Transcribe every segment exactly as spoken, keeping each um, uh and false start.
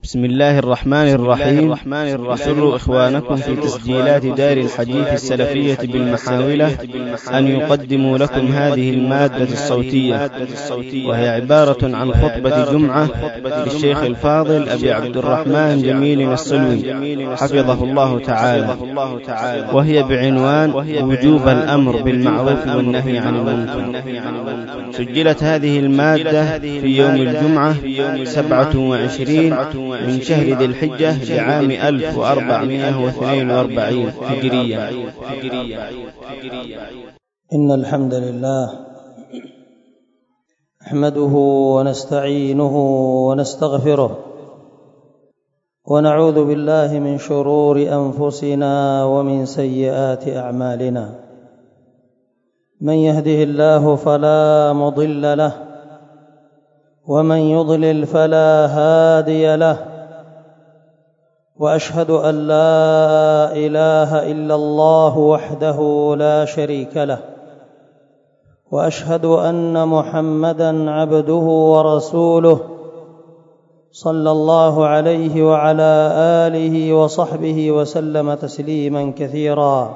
بسم الله الرحمن الرحيم. يسر إخوانكم في تسجيلات دار الحديث السلفية بالمحاولة أن يقدموا لكم هذه المادة الصوتية، وهي عبارة عن خطبة جمعة للشيخ الفاضل أبي عبد الرحمن جميل السلوي حفظه الله تعالى، وهي بعنوان وجوب الأمر بالمعروف والنهي عن المنكر. سجلت هذه المادة في يوم الجمعة سبعة وعشرين من شهر ذي الحجة لعام ألف وأربعمائة واثنين وأربعين هجريا. إن الحمد لله نحمده ونستعينه ونستغفره، ونعوذ بالله من شرور أنفسنا ومن سيئات أعمالنا. من يهده الله فلا مضل له، ومن يضلل فلا هادي له، وأشهد أن لا إله إلا الله وحده لا شريك له، وأشهد أن محمدًا عبده ورسوله صلى الله عليه وعلى آله وصحبه وسلم تسليمًا كثيرًا.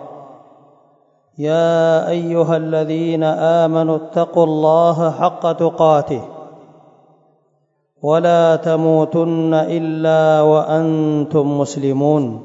يا أيها الذين آمنوا اتقوا الله حق تقاته ولا تموتن إلا وأنتم مسلمون.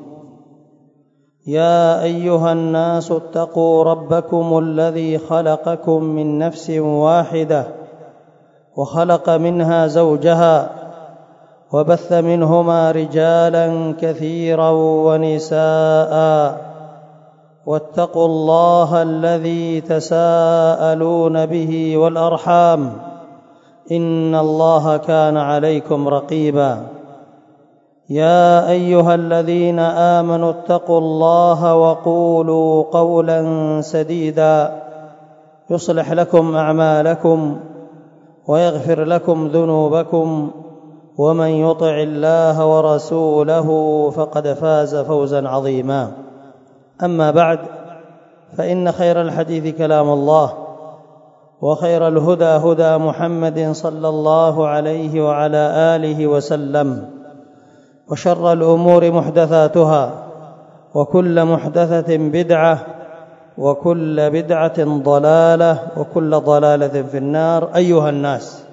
يا أيها الناس اتقوا ربكم الذي خلقكم من نفس واحدة وخلق منها زوجها وبث منهما رجالا كثيرا ونساء، واتقوا الله الذي تساءلون به والأرحام، إن الله كان عليكم رقيبا. يا أيها الذين آمنوا اتقوا الله وقولوا قولا سديدا يصلح لكم أعمالكم ويغفر لكم ذنوبكم، ومن يطع الله ورسوله فقد فاز فوزا عظيما. أما بعد، فإن خير الحديث كلام الله، وخير الهدى هدى محمد صلى الله عليه وعلى آله وسلم، وشر الأمور محدثاتها، وكل محدثة بدعة، وكل بدعة ضلالة، وكل ضلالة في النار. أيها الناس،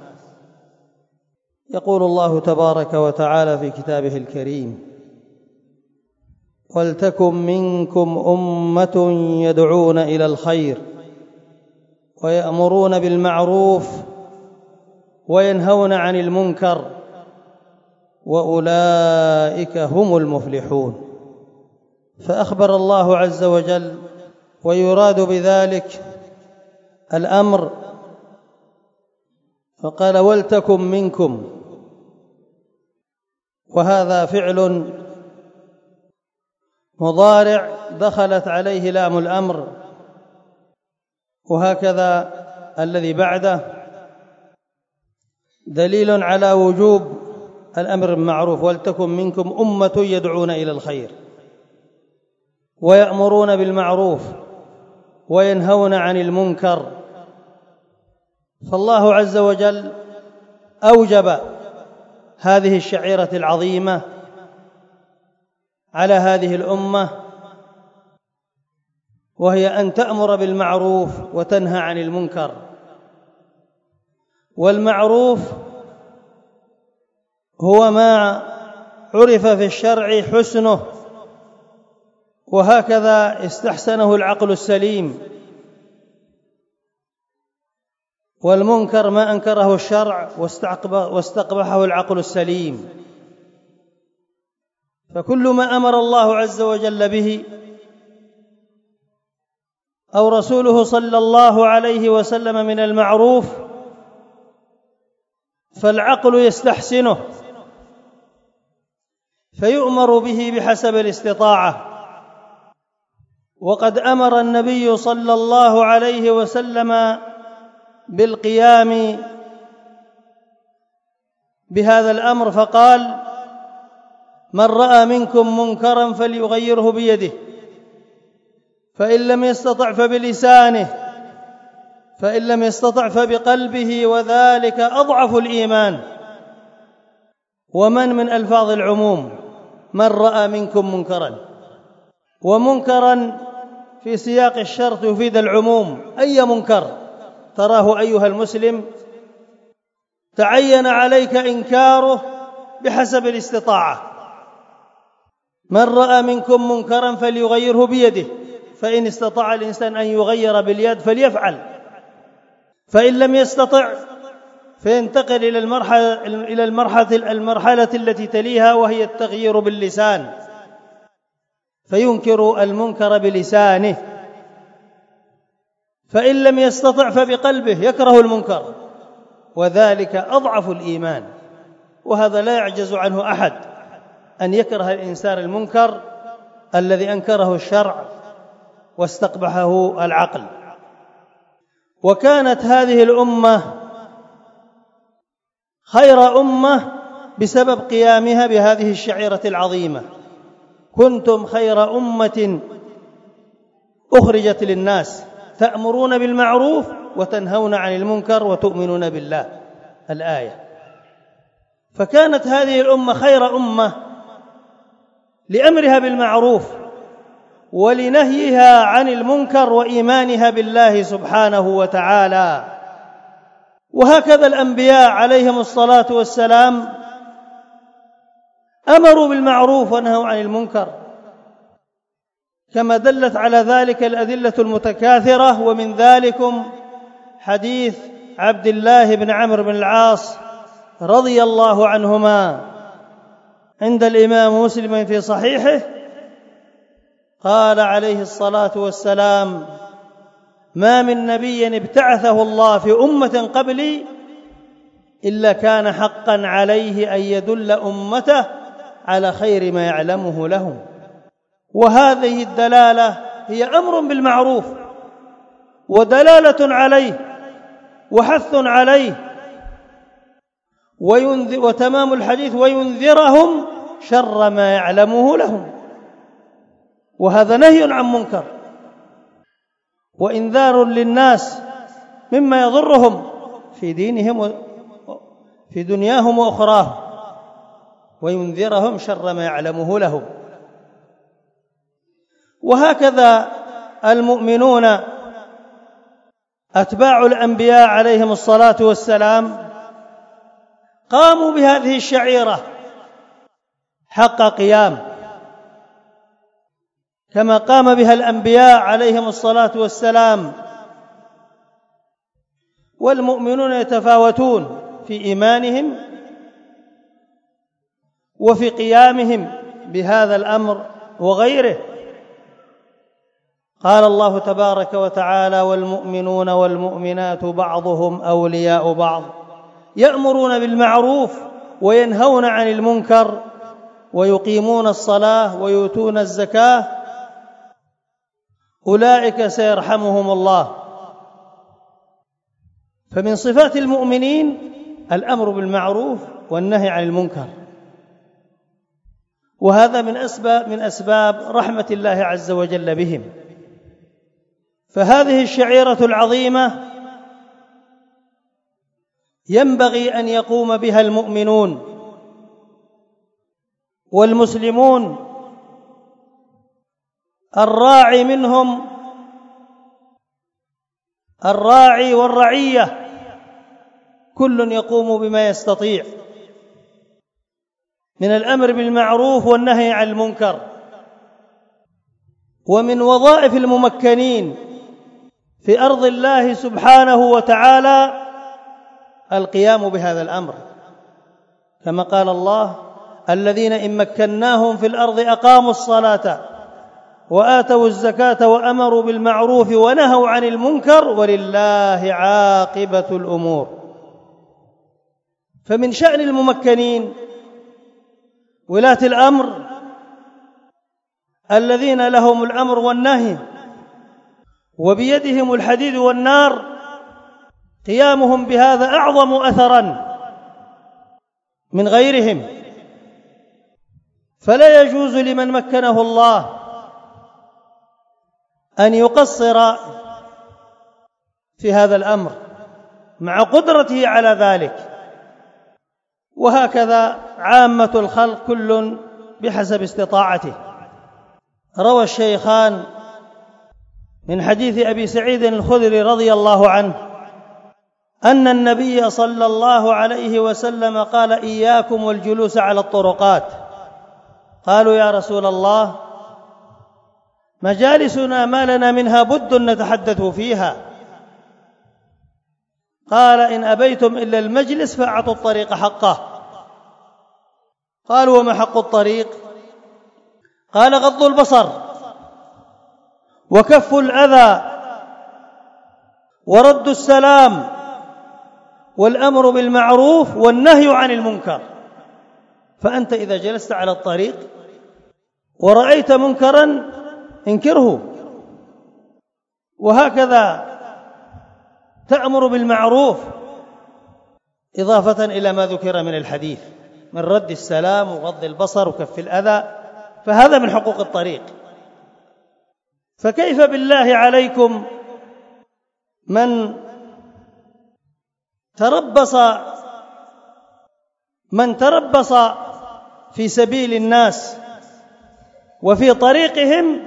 يقول الله تبارك وتعالى في كتابه الكريم: ولتكن منكم أمة يدعون إلى الخير ويأمرون بالمعروف وينهون عن المنكر، وأولئك هم المفلحون. فأخبر الله عز وجل، ويراد بذلك الأمر، فقال: ولتكن منكم، وهذا فعل مضارع دخلت عليه لام الأمر، وهكذا الذي بعده دليل على وجوب الأمر بالمعروف. ولتكن منكم أمة يدعون إلى الخير ويأمرون بالمعروف وينهون عن المنكر. فالله عز وجل أوجب هذه الشعيرة العظيمة على هذه الأمة، وهي أن تأمر بالمعروف وتنهى عن المنكر. والمعروف هو ما عرف في الشرع حسنه، وهكذا استحسنه العقل السليم. والمنكر ما أنكره الشرع واستقبحه العقل السليم. فكل ما أمر الله عز وجل به أو رسوله صلى الله عليه وسلم من المعروف فالعقل يستحسنه فيؤمر به بحسب الاستطاعة. وقد أمر النبي صلى الله عليه وسلم بالقيام بهذا الأمر، فقال: من رأى منكم منكرا فليغيره بيده، فإن لم يستطع فبلسانه، فإن لم يستطع فبقلبه، وذلك أضعف الإيمان. ومن من ألفاظ العموم، من رأى منكم منكرا، ومنكرا في سياق الشرط يفيد العموم. أي منكر تراه أيها المسلم تعين عليك إنكاره بحسب الاستطاعة. من رأى منكم منكرا فليغيره بيده، فإن استطاع الإنسان أن يغير باليد فليفعل، فإن لم يستطع فينتقل إلى المرحلة إلى المرحلة المرحلة التي تليها، وهي التغيير باللسان، فينكر المنكر بلسانه. فإن لم يستطع فبقلبه يكره المنكر، وذلك أضعف الإيمان، وهذا لا يعجز عنه أحد، أن يكره الإنسان المنكر الذي أنكره الشرع واستقبحه العقل. وكانت هذه الأمة خير أمة بسبب قيامها بهذه الشعيرة العظيمة. كنتم خير أمة أخرجت للناس تأمرون بالمعروف وتنهون عن المنكر وتؤمنون بالله، الآية. فكانت هذه الأمة خير أمة لأمرها بالمعروف ولنهيها عن المنكر وإيمانها بالله سبحانه وتعالى. وهكذا الأنبياء عليهم الصلاة والسلام أمروا بالمعروف ونهوا عن المنكر، كما دلت على ذلك الأدلة المتكاثرة. ومن ذلكم حديث عبد الله بن عمرو بن العاص رضي الله عنهما عند الإمام مسلم في صحيحه، قال عليه الصلاة والسلام: ما من نبي ابتعثه الله في أمة قبلي إلا كان حقا عليه أن يدل أمته على خير ما يعلمه لهم. وهذه الدلالة هي أمر بالمعروف ودلالة عليه وحث عليه، وتمام الحديث وينذرهم شر ما يعلمه لهم، وهذا نهي عن منكر وإنذار للناس مما يضرهم في دينهم وفي دنياهم وأخراهم، وينذرهم شر ما يعلمه لهم. وهكذا المؤمنون أتباع الأنبياء عليهم الصلاة والسلام قاموا بهذه الشعيرة حق قيام، كما قام بها الأنبياء عليهم الصلاة والسلام. والمؤمنون يتفاوتون في إيمانهم وفي قيامهم بهذا الأمر وغيره. قال الله تبارك وتعالى: والمؤمنون والمؤمنات بعضهم أولياء بعض يأمرون بالمعروف وينهون عن المنكر ويقيمون الصلاة ويؤتون الزكاة أولئك سيرحمهم الله. فمن صفات المؤمنين الأمر بالمعروف والنهي عن المنكر، وهذا من أسباب من أسباب رحمة الله عز وجل بهم. فهذه الشعيرة العظيمة ينبغي أن يقوم بها المؤمنون والمسلمون، الراعي منهم الراعي والرعية، كل يقوم بما يستطيع من الأمر بالمعروف والنهي عن المنكر. ومن وظائف الممكنين في أرض الله سبحانه وتعالى القيام بهذا الأمر، كما قال الله: الذين إن مكناهم في الأرض أقاموا الصلاة وآتوا الزكاة وأمروا بالمعروف ونهوا عن المنكر ولله عاقبة الأمور. فمن شأن الممكنين ولاة الأمر الذين لهم الأمر والنهي وبيدهم الحديد والنار، قيامهم بهذا أعظم أثراً من غيرهم. فلا يجوز لمن مكنه الله أن يقصر في هذا الأمر مع قدرته على ذلك. وهكذا عامة الخلق كل بحسب استطاعته. روى الشيخان من حديث أبي سعيد الخدري رضي الله عنه أن النبي صلى الله عليه وسلم قال: إياكم والجلوس على الطرقات. قالوا: يا رسول الله، مجالسنا ما لنا منها بد نتحدث فيها. قال: إن أبيتم إلا المجلس فأعطوا الطريق حقه. قالوا: وما حق الطريق؟ قال: غض البصر وكف الأذى ورد السلام والأمر بالمعروف والنهي عن المنكر. فأنت إذا جلست على الطريق ورأيت منكرا انكره، وهكذا تأمر بالمعروف إضافة إلى ما ذكر من الحديث من رد السلام وغض البصر وكف الأذى، فهذا من حقوق الطريق. فكيف بالله عليكم من تربص من تربص في سبيل الناس وفي طريقهم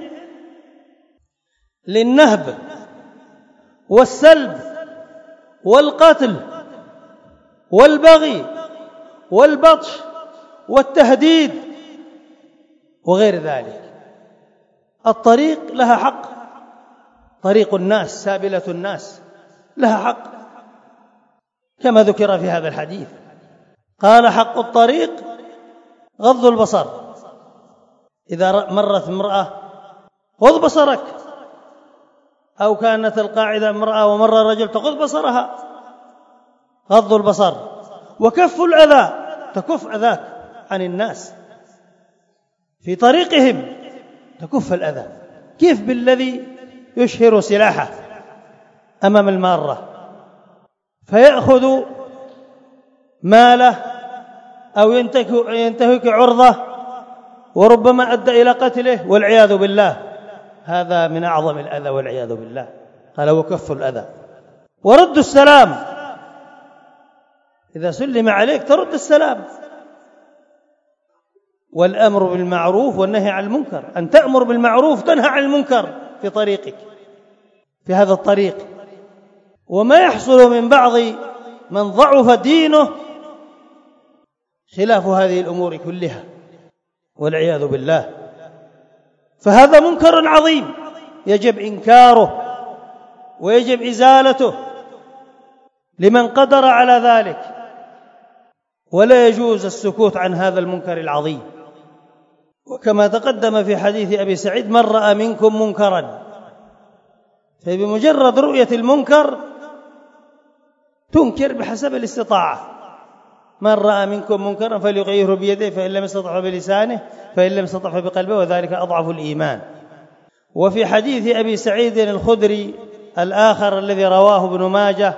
للنهب والسلب والقتل والبغي والبطش والتهديد وغير ذلك. الطريق لها حق، طريق الناس سابلة الناس لها حق كما ذكر في هذا الحديث. قال: حق الطريق غض البصر. إذا مرت امرأة غض بصرك، أو كانت القاعدة امرأة ومر رجل تغض بصرها، غض البصر. وكف الأذى، تكف أذاك عن الناس في طريقهم، تكف الأذى. كيف بالذي يشهر سلاحه أمام المارة فيأخذ ماله أو ينتهك عرضه وربما أدى إلى قتله والعياذ بالله؟ هذا من أعظم الأذى والعياذ بالله. قال: وكف الأذى ورد السلام. إذا سلم عليك ترد السلام. والأمر بالمعروف والنهي عن المنكر، أن تأمر بالمعروف تنهى عن المنكر في طريقك، في هذا الطريق. وما يحصل من بعض من ضعف دينه خلاف هذه الأمور كلها والعياذ بالله. فهذا منكر عظيم يجب إنكاره ويجب إزالته لمن قدر على ذلك، ولا يجوز السكوت عن هذا المنكر العظيم. وكما تقدم في حديث أبي سعيد: من رأى منكم منكرا، فبمجرد رؤية المنكر تنكر بحسب الاستطاعة. من رأى منكم منكرا فليغيره بيده، فإن لم يستطع بلسانه، فإن لم يستطع بقلبه، وذلك أضعف الإيمان. وفي حديث أبي سعيد الخدري الآخر الذي رواه ابن ماجه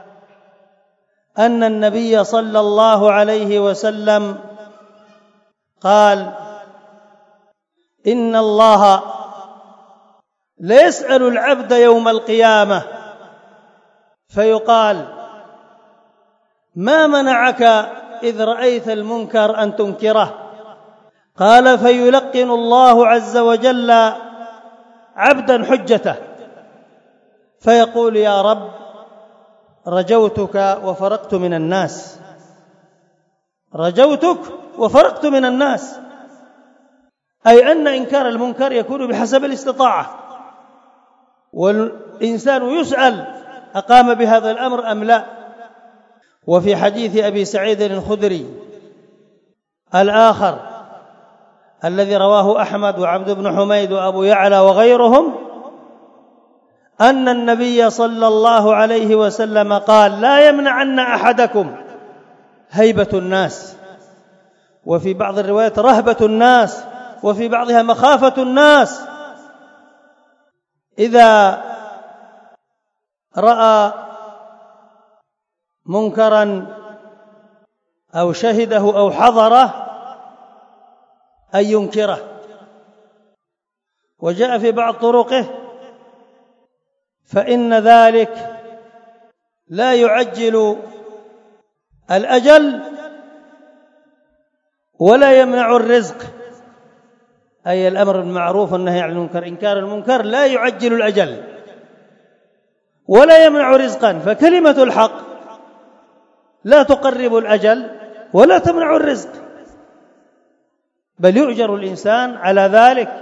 أن النبي صلى الله عليه وسلم قال: إن الله ليسأل العبد يوم القيامة فيقال: ما منعك إذ رأيت المنكر أن تنكره؟ قال: فيلقن الله عز وجل عبدا حجته فيقول: يا رب، رجوتك وفرقت من الناس، رجوتك وفرقت من الناس. أي أن إنكار المنكر يكون بحسب الاستطاعة، والإنسان يسأل أقام بهذا الأمر أم لا. وفي حديث أبي سعيد الخدري الآخر الذي رواه أحمد وعبد بن حميد وأبو يعلى وغيرهم أن النبي صلى الله عليه وسلم قال: لا يمنعن أحدكم هيبة الناس، وفي بعض الروايات رهبة الناس، وفي بعضها مخافة الناس، إذا رأى منكرا أو شهده أو حضره أن ينكره. وجاء في بعض طرقه: فإن ذلك لا يعجل الأجل ولا يمنع الرزق، أي الأمر بالمعروف والنهي عن المنكر. إنكار المنكر لا يعجل الأجل ولا يمنع رزقا، فكلمة الحق لا تقرب الأجل ولا تمنع الرزق، بل يؤجر الإنسان على ذلك،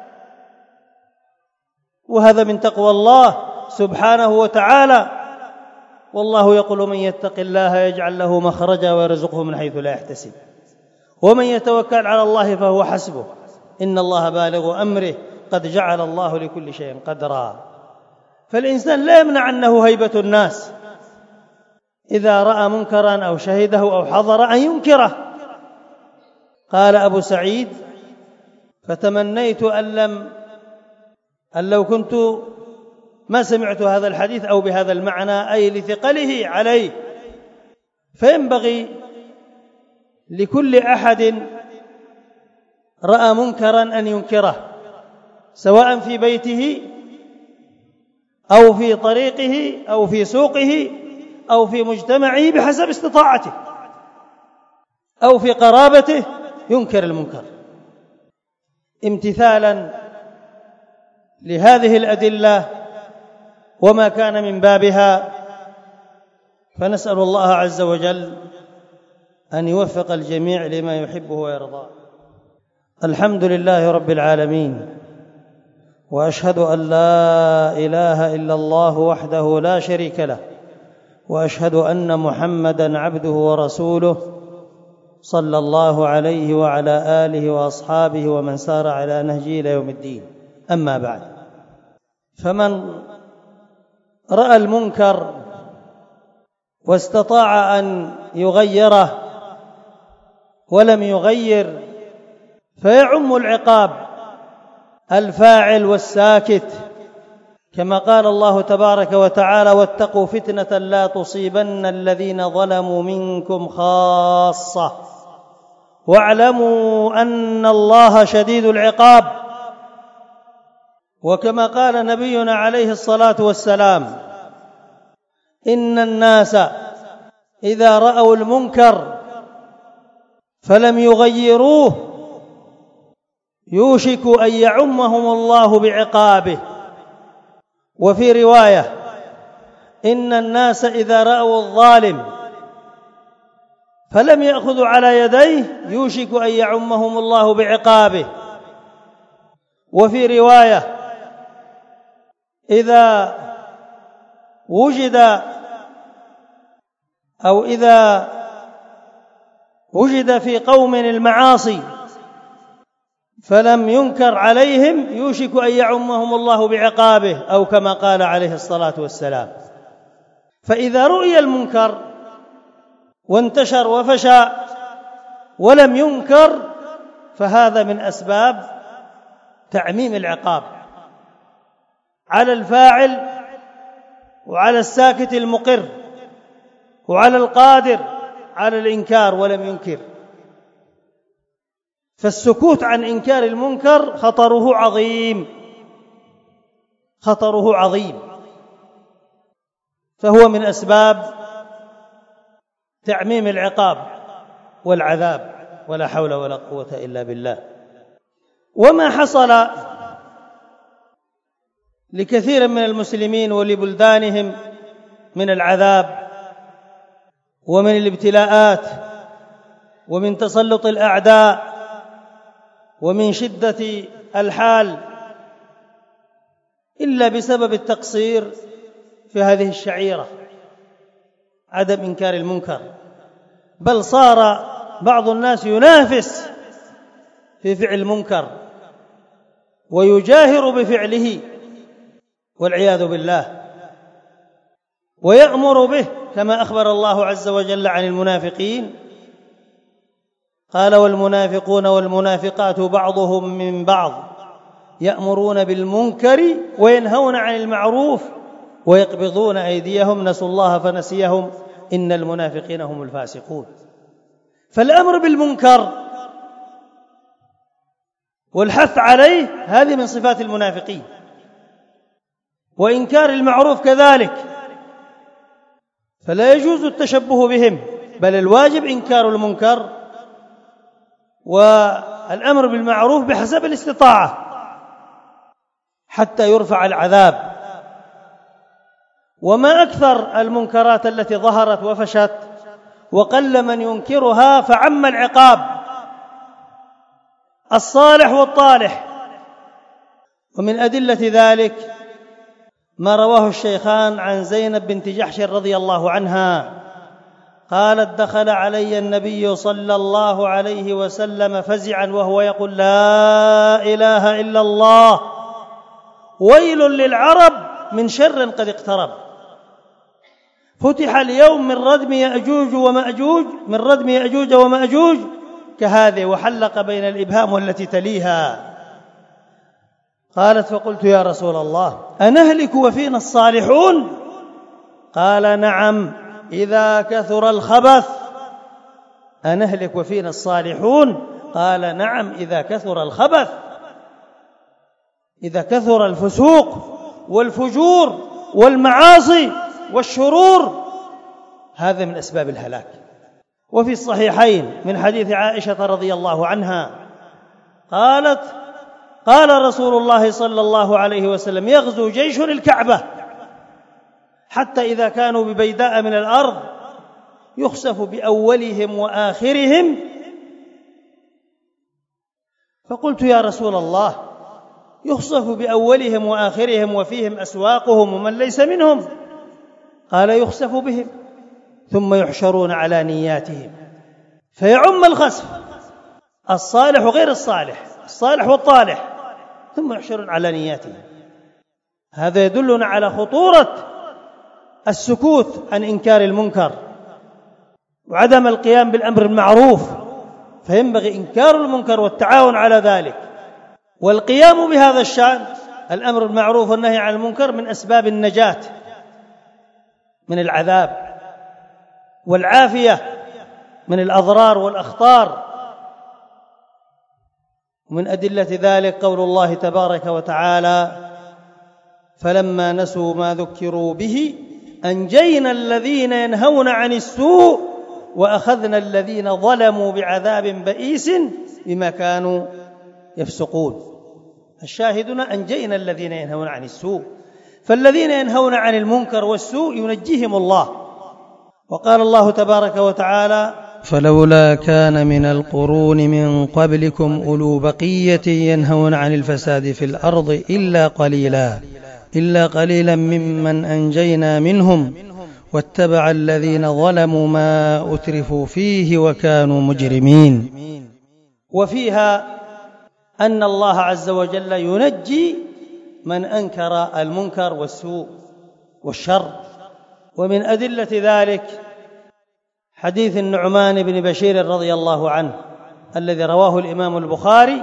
وهذا من تقوى الله سبحانه وتعالى. والله يقول: من يتق الله يجعل له مخرجا ويرزقه من حيث لا يحتسب، ومن يتوكل على الله فهو حسبه، إن الله بالغ أمره قد جعل الله لكل شيء قدرا. فالإنسان لا يمنع أنه هيبة الناس إذا رأى منكرا أو شهده أو حضر أن ينكره. قال أبو سعيد: فتمنيت أن لم أن لو كنت ما سمعت هذا الحديث أو بهذا المعنى، أي لثقله عليه. فينبغي لكل أحد رأى منكرا أن ينكره، سواء في بيته أو في طريقه أو في سوقه أو في مجتمعه بحسب استطاعته، أو في قرابته ينكر المنكر امتثالا لهذه الأدلة وما كان من بابها. فنسأل الله عز وجل أن يوفق الجميع لما يحبه ويرضاه. الحمد لله رب العالمين، وأشهد أن لا إله إلا الله وحده لا شريك له، وأشهد أن محمدًا عبده ورسوله صلى الله عليه وعلى آله وأصحابه ومن سار على نهجه إلى يوم الدين. أما بعد، فمن رأى المنكر واستطاع أن يغيره ولم يغير فيعم العقاب الفاعل والساكت، كما قال الله تبارك وتعالى: واتقوا فتنة لا تصيبن الذين ظلموا منكم خاصة واعلموا أن الله شديد العقاب. وكما قال نبينا عليه الصلاة والسلام: إن الناس إذا رأوا المنكر فلم يغيروه يوشك أن يعمهم الله بعقابه. وفي رواية: إن الناس إذا رأوا الظالم فلم يأخذوا على يديه يوشك أن يعمهم الله بعقابه. وفي رواية: إذا وجد أو إذا وجد في قوم المعاصي فلم ينكر عليهم يوشك أن يعمهم الله بعقابه، أو كما قال عليه الصلاة والسلام. فإذا رؤي المنكر وانتشر وفشى ولم ينكر فهذا من أسباب تعميم العقاب على الفاعل وعلى الساكت المقر وعلى القادر على الإنكار ولم ينكر. فالسكوت عن إنكار المنكر خطره عظيم، خطره عظيم، فهو من أسباب تعميم العقاب والعذاب، ولا حول ولا قوة إلا بالله. وما حصل لكثير من المسلمين ولبلدانهم من العذاب ومن الابتلاءات ومن تسلط الأعداء ومن شدة الحال إلا بسبب التقصير في هذه الشعيرة، عدم إنكار المنكر. بل صار بعض الناس ينافس في فعل المنكر ويجاهر بفعله والعياذ بالله، ويأمر به، كما أخبر الله عز وجل عن المنافقين: قال: والمنافقون والمنافقات بعضهم من بعض يأمرون بالمنكر وينهون عن المعروف ويقبضون أيديهم نسوا الله فنسيهم إن المنافقين هم الفاسقون. فالأمر بالمنكر والحث عليه هذه من صفات المنافقين، وإنكار المعروف كذلك، فلا يجوز التشبه بهم، بل الواجب إنكار المنكر والأمر بالمعروف بحسب الاستطاعة حتى يرفع العذاب. وما أكثر المنكرات التي ظهرت وفشت وقل من ينكرها فعم العقاب الصالح والطالح. ومن أدلة ذلك ما رواه الشيخان عن زينب بنت جحش رضي الله عنها قالت: دخل علي النبي صلى الله عليه وسلم فزعا وهو يقول: لا إله إلا الله، ويل للعرب من شر قد اقترب. فتح اليوم من ردم يأجوج ومأجوج من ردم يأجوج ومأجوج كهذه، وحلق بين الإبهام والتي تليها. قالت: فقلت يا رسول الله أنهلك وفينا الصالحون؟ قال: نعم إذا كثر الخبث. أنهلك وفينا الصالحون؟ قال: نعم إذا كثر الخبث، إذا كثر الفسوق والفجور والمعاصي والشرور، هذا من أسباب الهلاك. وفي الصحيحين من حديث عائشة رضي الله عنها قالت: قال رسول الله صلى الله عليه وسلم: يغزو جيش الكعبة حتى إذا كانوا ببيداء من الأرض يخسف بأولهم وآخرهم. فقلت يا رسول الله يخسف بأولهم وآخرهم وفيهم أسواقهم ومن ليس منهم؟ قال: يخسف بهم ثم يحشرون على نياتهم، فيعم الخسف الصالح وغير الصالح، الصالح والطالح، ثم يحشرون على نياتهم. هذا يدلنا على خطورة السكوت عن إنكار المنكر وعدم القيام بالأمر المعروف، فينبغي إنكار المنكر والتعاون على ذلك والقيام بهذا الشأن. الأمر بالمعروف والنهي عن المنكر من أسباب النجاة من العذاب والعافية من الأضرار والأخطار. ومن أدلة ذلك قول الله تبارك وتعالى: فلما نسوا ما ذكروا به أنجينا الذين ينهون عن السوء وأخذنا الذين ظلموا بعذاب بئيس بما كانوا يفسقون. الشاهدنا أنجينا الذين ينهون عن السوء، فالذين ينهون عن المنكر والسوء ينجيهم الله. وقال الله تبارك وتعالى: فلولا كان من القرون من قبلكم أولو بقية ينهون عن الفساد في الأرض إلا قليلا إلا قليلا ممن أنجينا منهم واتبع الذين ظلموا ما أترفوا فيه وكانوا مجرمين. وفيها أن الله عز وجل ينجي من أنكر المنكر والسوء والشر. ومن أدلة ذلك حديث النعمان بن بشير رضي الله عنه الذي رواه الإمام البخاري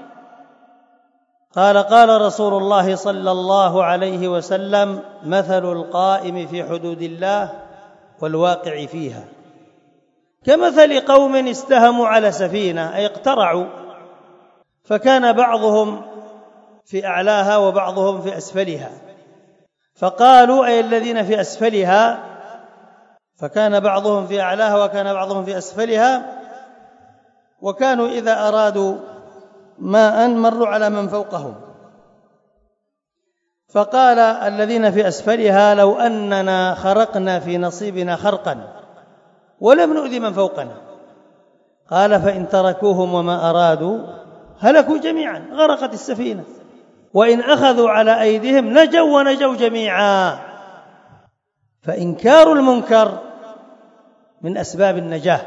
قال: قال رسول الله صلى الله عليه وسلم: مثل القائم في حدود الله والواقع فيها كمثل قوم استهموا على سفينة، أي اقترعوا، فكان بعضهم في أعلاها وبعضهم في أسفلها، فقالوا أي الذين في أسفلها، فكان بعضهم في أعلاها وكان بعضهم في أسفلها، وكانوا إذا أرادوا ماء مروا على من فوقهم، فقال الذين في أسفلها: لو أننا خرقنا في نصيبنا خرقا ولم نؤذي من فوقنا. قال: فإن تركوهم وما أرادوا هلكوا جميعا، غرقت السفينة، وإن أخذوا على أيديهم نجوا ونجوا جميعا. فإنكار المنكر من أسباب النجاة،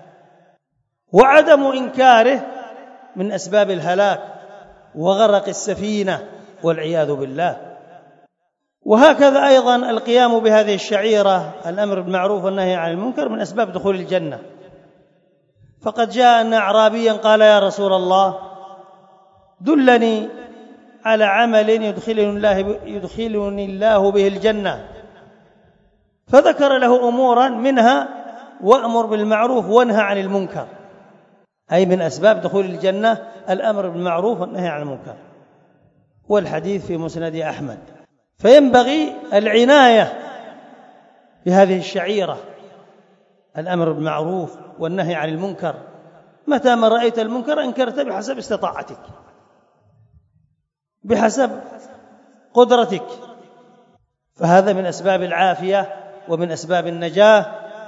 وعدم إنكاره من أسباب الهلاك وغرق السفينة والعياذ بالله. وهكذا أيضا القيام بهذه الشعيرة، الأمر بالمعروف والنهي عن المنكر، من أسباب دخول الجنة. فقد جاء أن أعرابيا قال: يا رسول الله دلني على عمل يدخلني الله, يدخلني الله به الجنة، فذكر له أمورا منها: وأمر بالمعروف وانهى عن المنكر، أي من أسباب دخول الجنة الأمر بالمعروف والنهي عن المنكر. والحديث في مسند أحمد. فينبغي العناية بهذه الشعيرة، الأمر بالمعروف والنهي عن المنكر، متى ما رأيت المنكر أنكرت بحسب استطاعتك، بحسب قدرتك. فهذا من أسباب العافية ومن أسباب النجاة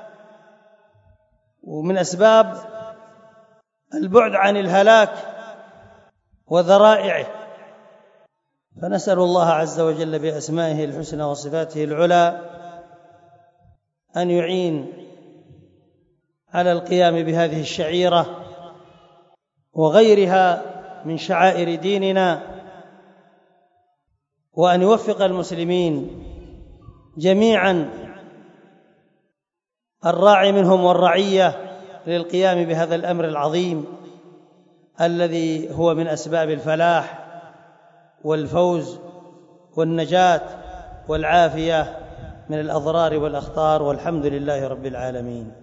ومن أسباب البعد عن الهلاك وذرائعه. فنسأل الله عز وجل بأسمائه الحسنى وصفاته العلى أن يعين على القيام بهذه الشعيرة وغيرها من شعائر ديننا، وأن يوفق المسلمين جميعا الراعي منهم والرعية للقيام بهذا الأمر العظيم الذي هو من أسباب الفلاح والفوز والنجاة والعافية من الأضرار والأخطار، والحمد لله رب العالمين.